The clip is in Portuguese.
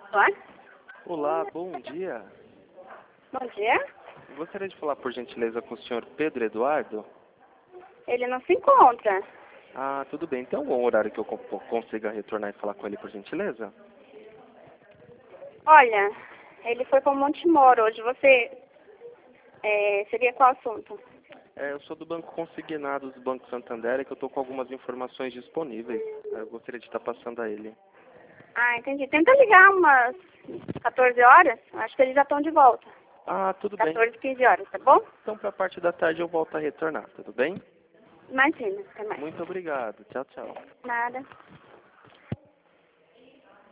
Oi? Olá, bom dia. Bom dia. Gostaria de falar, por gentileza, com o senhor Pedro Eduardo? Ele não se encontra. Ah, tudo bem. Tem algum horário que eu consiga retornar e falar com ele, por gentileza? Olha, ele foi para Montemor hoje. Você seria qual assunto? Eu sou do Banco Consignado do Banco Santander, que eu estou com algumas informações disponíveis. Eu gostaria de estar passando a ele. Ah, entendi. Tenta ligar umas 14 horas. Acho que eles já estão de volta. Ah, tudo bem. 14, 15 horas, tá bom? Então, para a parte da tarde eu volto a retornar, tudo bem? Imagina. Até mais. Muito obrigado. Tchau, tchau. Nada.